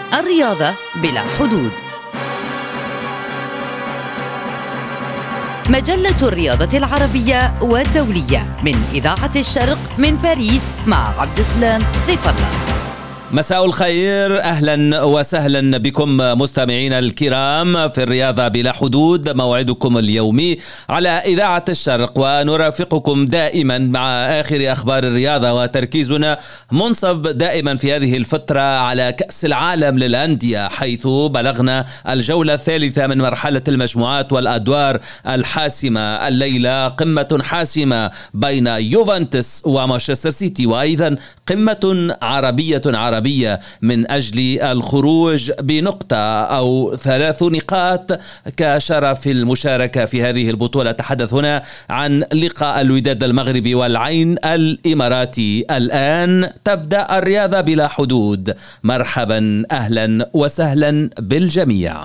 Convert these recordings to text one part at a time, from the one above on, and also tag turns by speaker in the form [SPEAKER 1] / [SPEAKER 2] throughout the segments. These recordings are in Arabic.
[SPEAKER 1] الرياضة بلا حدود. مجلة الرياضة العربية والدولية من إذاعة الشرق من باريس مع عبد السلام ضيف الله.
[SPEAKER 2] مساء الخير، أهلا وسهلا بكم مستمعينا الكرام في الرياضة بلا حدود، موعدكم اليومي على إذاعة الشرق، ونرافقكم دائما مع آخر أخبار الرياضة، وتركيزنا منصب دائما في هذه الفترة على كأس العالم للأندية، حيث بلغنا الجولة الثالثة من مرحلة المجموعات والأدوار الحاسمة. الليلة قمة حاسمة بين يوفنتوس ومانشستر سيتي، وأيضا قمة عربية من أجل الخروج بنقطة أو 3 نقاط كشرف المشاركة في هذه البطولة. أتحدث هنا عن لقاء الوداد المغربي والعين الإماراتي. الآن تبدأ الرياضة بلا حدود. مرحبا، أهلا وسهلا بالجميع.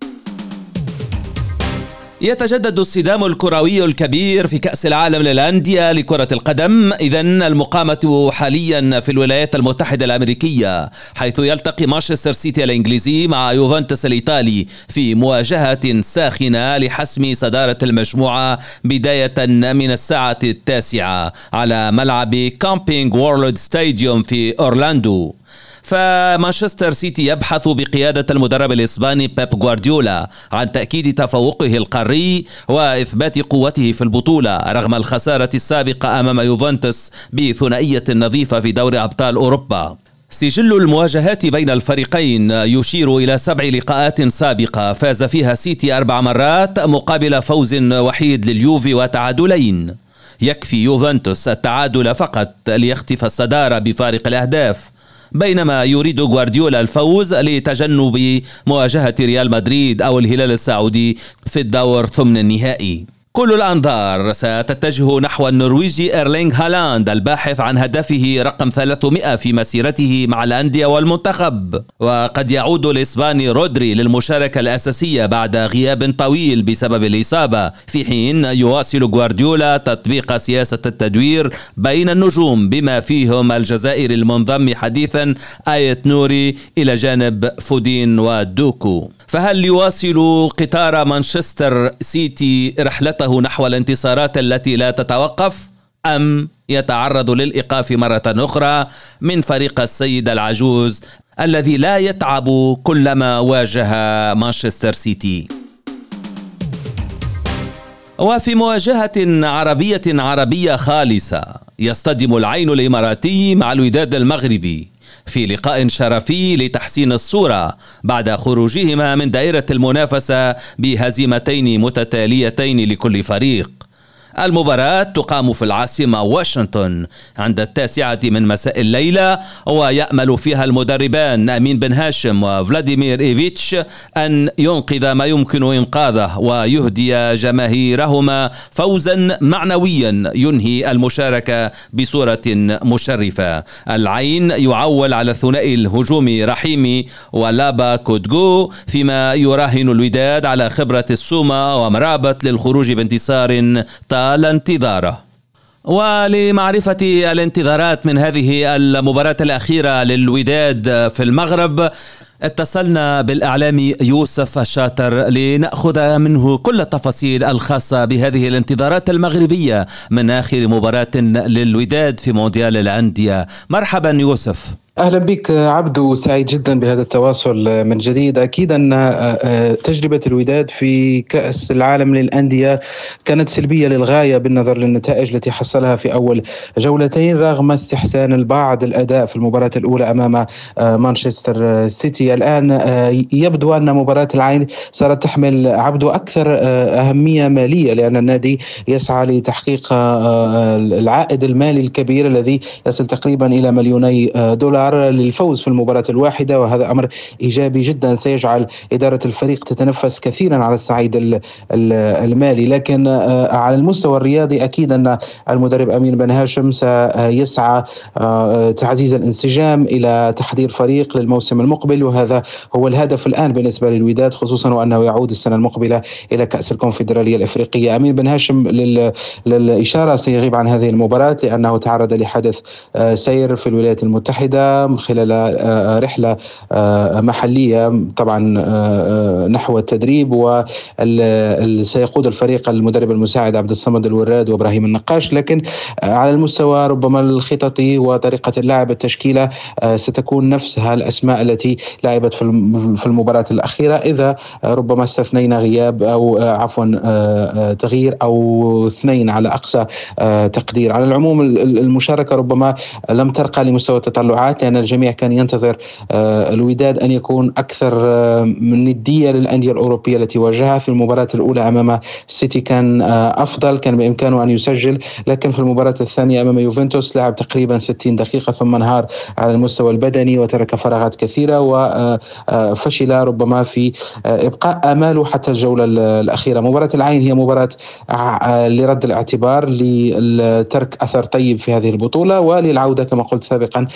[SPEAKER 2] يتجدد الصدام الكروي الكبير في كأس العالم للأندية لكرة القدم. إذن المقامة حاليا في الولايات المتحدة الأمريكية، حيث يلتقي مانشستر سيتي الإنجليزي مع يوفنتوس الإيطالي في مواجهة ساخنة لحسم صدارة المجموعة بداية من الساعة 9 على ملعب كامبينغ وورلد ستاديوم في أورلاندو. فمانشستر سيتي يبحث بقيادة المدرب الإسباني بيب غوارديولا عن تأكيد تفوقه القاري وإثبات قوته في البطولة رغم الخسارة السابقة أمام يوفنتوس بثنائية نظيفة في دوري أبطال أوروبا. سجل المواجهات بين الفريقين يشير إلى 7 لقاءات سابقة فاز فيها سيتي 4 مرات مقابل فوز وحيد لليوفي وتعادلين. يكفي يوفنتوس التعادل فقط ليختفي الصدارة بفارق الأهداف، بينما يريد غوارديولا الفوز لتجنب مواجهة ريال مدريد أو الهلال السعودي في الدور ثمن النهائي. كل الأنظار ستتجه نحو النرويجي إيرلينغ هالاند الباحث عن هدفه رقم 300 في مسيرته مع الأندية والمنتخب، وقد يعود الإسباني رودري للمشاركة الأساسية بعد غياب طويل بسبب الإصابة، في حين يواصل غوارديولا تطبيق سياسة التدوير بين النجوم بما فيهم الجزائري المنضم حديثا آيت نوري إلى جانب فودين ودوكو. فهل يواصل قطار مانشستر سيتي رحلته نحو الانتصارات التي لا تتوقف، أم يتعرض للإيقاف مرة أخرى من فريق السيد العجوز الذي لا يتعب كلما واجه مانشستر سيتي؟ وفي مواجهة عربية خالصة يصطدم العين الإماراتي مع الوداد المغربي في لقاء شرفي لتحسين الصورة بعد خروجهما من دائرة المنافسة بهزيمتين متتاليتين لكل فريق. المباراة تقام في العاصمة واشنطن عند 9 من مساء الليلة، ويأمل فيها المدربان أمين بن هاشم وفلاديمير إيفيتش أن ينقذ ما يمكن إنقاذه ويهدي جماهيرهما فوزا معنويا ينهي المشاركة بصورة مشرفة. العين يعول على الثنائي الهجومي رحيمي ولابا كودغو، فيما يراهن الوداد على خبرة السومة ومرابط للخروج بانتصار الانتظار. ولمعرفة الانتظارات من هذه المباراة الأخيرة للوداد في المغرب، اتصلنا بالإعلامي يوسف الشاطر لنأخذ منه كل التفاصيل الخاصة بهذه الانتظارات المغربية من آخر مباراة للوداد في مونديال الأندية. مرحبا يوسف.
[SPEAKER 3] أهلا بك عبدو، سعيد جدا بهذا التواصل من جديد. أكيد أن تجربة الوداد في كأس العالم للأندية كانت سلبية للغاية بالنظر للنتائج التي حصلها في أول جولتين رغم استحسان البعض الأداء في المباراة الأولى أمام مانشستر سيتي. الآن يبدو أن مباراة العين صارت تحمل عبدو أكثر أهمية مالية، لأن النادي يسعى لتحقيق العائد المالي الكبير الذي يصل تقريبا إلى $2 مليون للفوز في المباراة الواحدة، وهذا أمر إيجابي جدا سيجعل إدارة الفريق تتنفس كثيرا على الصعيد المالي. لكن على المستوى الرياضي أكيد أن المدرب أمين بن هاشم سيسعى تعزيز الانسجام إلى تحضير فريق للموسم المقبل، وهذا هو الهدف الآن بالنسبة للوداد، خصوصا وأنه يعود السنة المقبلة إلى كأس الكونفدرالية الإفريقية. أمين بن هاشم للإشارة سيغيب عن هذه المباراة لأنه تعرض لحدث سير في الولايات المتحدة العام خلال رحلة محلية طبعا نحو التدريب، وسيقود الفريق المدرب المساعد عبد الصمد الوراد وإبراهيم النقاش. لكن على المستوى ربما الخططي وطريقة اللعب التشكيلة ستكون نفسها الأسماء التي لعبت في المباراة الأخيرة، إذا ربما استثنينا غياب أو عفوا تغيير أو اثنين على أقصى تقدير. على العموم المشاركة ربما لم ترقى لمستوى التطلعات، لأن الجميع كان ينتظر الوداد أن يكون أكثر من ندية للأندية الأوروبية التي واجهها. في المباراة الأولى أمام سيتي كان أفضل، كان بإمكانه أن يسجل، لكن في المباراة الثانية أمام يوفنتوس لعب تقريبا 60 دقيقة ثم انهار على المستوى البدني وترك فراغات كثيرة، وفشل ربما في إبقاء آماله حتى الجولة الأخيرة. مباراة العين هي مباراة لرد الاعتبار، لترك أثر طيب في هذه البطولة، وللعودة كما قلت سابقا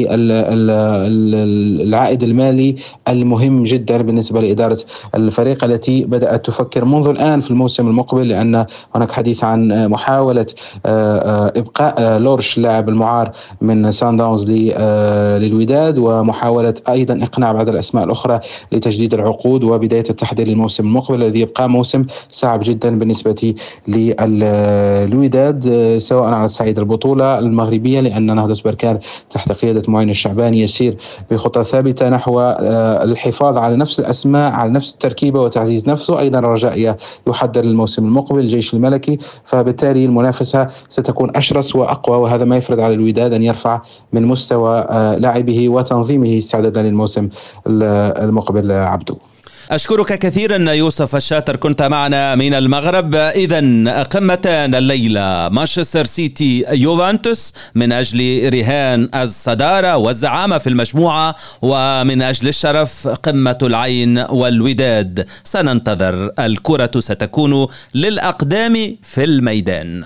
[SPEAKER 3] بالعائد المالي المهم جدا بالنسبة لإدارة الفريق التي بدأت تفكر منذ الآن في الموسم المقبل، لأن هناك حديث عن محاولة إبقاء لورش لاعب المعار من سان داونز للوداد، ومحاولة أيضا إقناع بعض الأسماء الأخرى لتجديد العقود وبداية التحضير للموسم المقبل الذي يبقى موسم صعب جدا بالنسبة للوداد، سواء على الصعيد البطولة المغربية، لأن نهضة بركان تحت قيادة معين الشعباني يسير بخطى ثابتة نحو الحفاظ على نفس الأسماء، على نفس التركيبة وتعزيز نفسه. أيضا الرجاء يحضر للموسم المقبل الجيش الملكي، فبالتالي المنافسة ستكون أشرس وأقوى، وهذا ما يفرض على الوداد أن يرفع من مستوى لاعبه وتنظيمه استعدادا للموسم المقبل. عبدو،
[SPEAKER 2] أشكرك كثيرا يوسف الشاتر، كنت معنا من المغرب. إذن قمتان الليلة مانشستر سيتي يوفنتوس من أجل رهان الصدارة والزعامة في المجموعة، ومن أجل الشرف قمة العين والوداد. سننتظر، الكرة ستكون للأقدام في الميدان.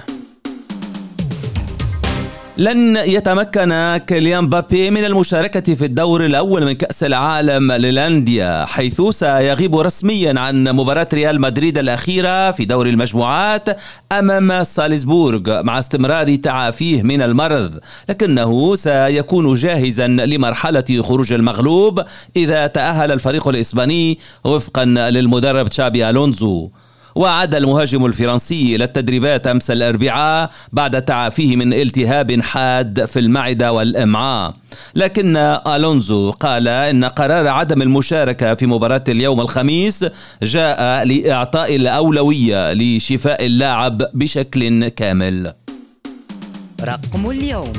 [SPEAKER 2] لن يتمكن كيليان مبابي من المشاركة في الدور الأول من كأس العالم للأندية، حيث سيغيب رسميا عن مباراة ريال مدريد الأخيرة في دور المجموعات أمام سالزبورغ مع استمرار تعافيه من المرض، لكنه سيكون جاهزا لمرحلة خروج المغلوب إذا تأهل الفريق الإسباني وفقا للمدرب تشابي ألونزو. وعاد المهاجم الفرنسي إلى التدريبات أمس الأربعاء بعد تعافيه من التهاب حاد في المعدة والأمعاء، لكن ألونزو قال إن قرار عدم المشاركة في مباراة اليوم الخميس جاء لإعطاء الأولوية لشفاء اللاعب بشكل كامل.
[SPEAKER 1] رقم اليوم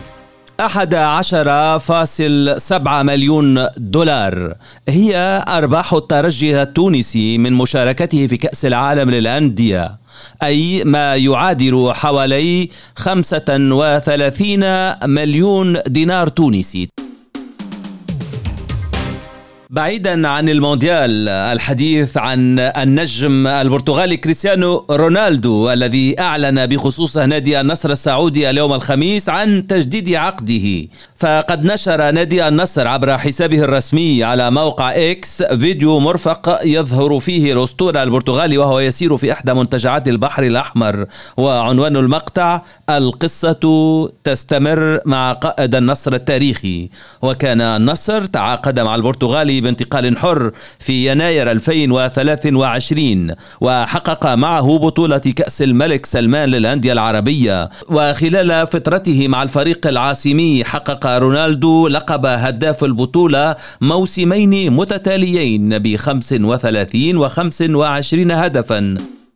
[SPEAKER 2] 11.7 مليون دولار هي أرباح الترجي التونسي من مشاركته في كأس العالم للأندية، أي ما يعادل حوالي 35 مليون دينار تونسي. بعيدا عن المونديال، الحديث عن النجم البرتغالي كريستيانو رونالدو الذي أعلن بخصوص نادي النصر السعودي اليوم الخميس عن تجديد عقده. فقد نشر نادي النصر عبر حسابه الرسمي على موقع إكس فيديو مرفق يظهر فيه الأسطورة البرتغالي وهو يسير في إحدى منتجعات البحر الأحمر، وعنوان المقطع: القصة تستمر مع قائد النصر التاريخي. وكان النصر تعاقد مع البرتغالي بانتقال حر في يناير 2023 وحقق معه بطولة كأس الملك سلمان للأندية العربية. وخلال فترته مع الفريق العاصمي حقق رونالدو لقب هداف البطولة موسمين متتاليين ب35 و25 هدفا.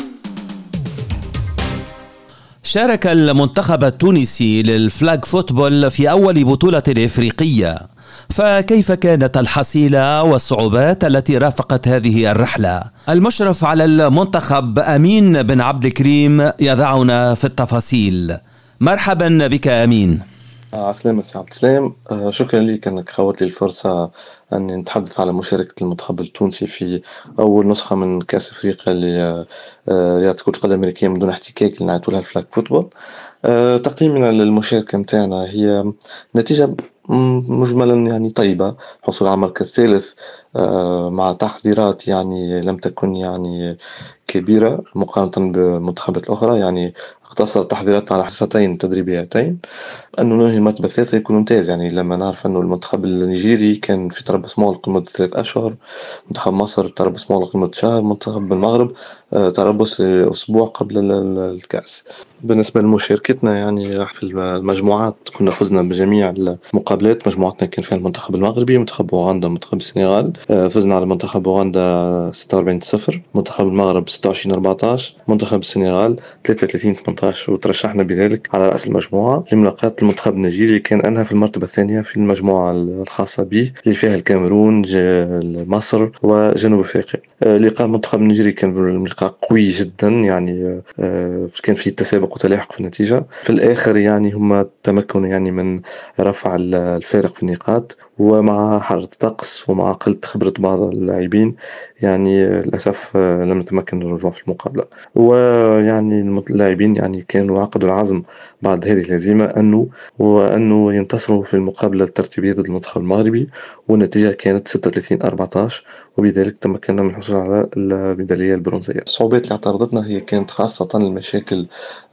[SPEAKER 2] شارك المنتخب التونسي للفلاغ فوتبول في أول بطولة إفريقية، فكيف كانت الحصيلة والصعوبات التي رافقت هذه الرحلة؟ المشرف على المنتخب أمين بن عبد الكريم يضعنا في التفاصيل. مرحبا بك أمين.
[SPEAKER 4] عسلامة سي عبد السلام، شكرا لك أنك خوت لي الفرصة أن نتحدث على مشاركة المنتخب التونسي في أول نسخة من كأس أفريقيا لرياضة كرة القدم الأمريكية من دون احتكاك اللي نعتولها الفلاغ فوتبول. تقييمنا للمشاركة متاعنا هي نتيجة مجملا يعني طيبة، حصول على المركز الثالث مع تحضيرات يعني لم تكن يعني كبيرة مقارنة بالمنتخبات الأخرى، يعني اقتصر تحضيراتنا على حصتين تدريبيتين. أنه ننهي المرتبة الثالثة يكون ممتاز، يعني لما نعرف أنه المنتخب النيجيري كان في تربص مغلق لمدة 3 أشهر، منتخب مصر تربص مغلق لمدة شهر، منتخب المغرب تربص لأسبوع قبل الكأس. بالنسبة لمشاركتنا يعني في المجموعات كنا فزنا بجميع المقابلات. مجموعتنا كان فيها المنتخب المغربي، منتخب أوغندا، منتخب السنغال. فزنا على منتخب أوغندا 46-0، منتخب المغرب 26-14، منتخب السنغال 33-18، وترشحنا بذلك على رأس المجموعة لملاقاة المنتخب النيجيري كان أنهى في المرتبة الثانية في المجموعة الخاصة به اللي فيها الكاميرون، مصر وجنوب أفريقيا. لقاء المنتخب النيجيري كان لقاء قوي جدا، يعني كان فيه تسابق وتلاحق في النتيجة. في الآخر يعني هم تمكنوا يعني من رفع الفارق في النقاط، ومع حرارة الطقس ومع قلة خبرة بعض اللاعبين يعني للأسف لم نتمكن من الرجوع في المقابلة. ويعني اللاعبين يعني كانوا عقدوا العزم بعد هذه الهزيمة أنه ينتصروا في المقابلة الترتيبية ضد المنتخب المغربي، والنتيجة كانت 36-14، وبذلك تمكنا من الحصول على الميدالية البرونزية. الصعوبات اللي اعترضتنا هي كانت خاصة المشاكل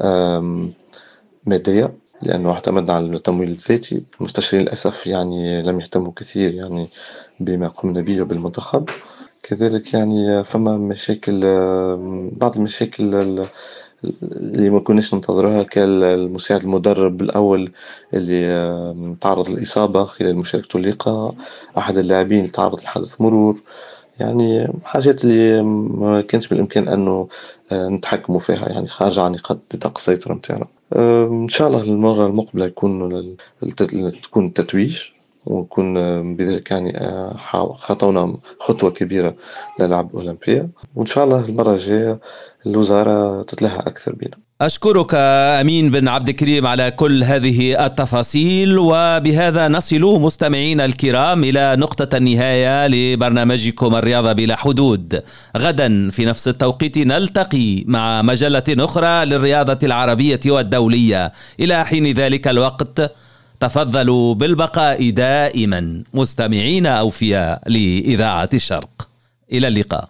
[SPEAKER 4] مادية، لأنه اعتمدنا على التمويل الذاتي. المستشارين للأسف يعني لم يهتموا كثير يعني بما قمنا به بالمنتخب. كذلك يعني فما مشاكل، بعض المشاكل اللي ما كناش ننتظرها، كالمساعد المدرب الأول اللي تعرض للإصابة خلال مشاركته اللقاء، أحد اللاعبين تعرض لحادث مرور. يعني حاجات اللي ما كانش بالإمكان أنه نتحكموا فيها، يعني خارجة عن نطاق السيطرة متاعنا. إن شاء الله المرة المقبلة تكون التتويج، ونكون بذلك يعني خطونا خطوة كبيرة للعب أولمبيا، وإن شاء الله المرة الجاية الوزارة تتلهى أكثر بنا.
[SPEAKER 2] أشكرك أمين بن عبد الكريم على كل هذه التفاصيل. وبهذا نصل مستمعين الكرام إلى نقطة النهاية لبرنامجكم الرياضة بلا حدود. غدا في نفس التوقيت نلتقي مع مجلة أخرى للرياضة العربية والدولية. إلى حين ذلك الوقت تفضلوا بالبقاء دائما مستمعين أوفياء لإذاعة الشرق. إلى اللقاء.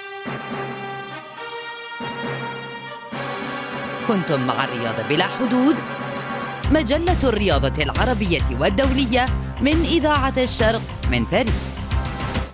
[SPEAKER 1] كنتم مع الرياضة بلا حدود، مجلة الرياضة العربية والدولية من إذاعة الشرق من باريس.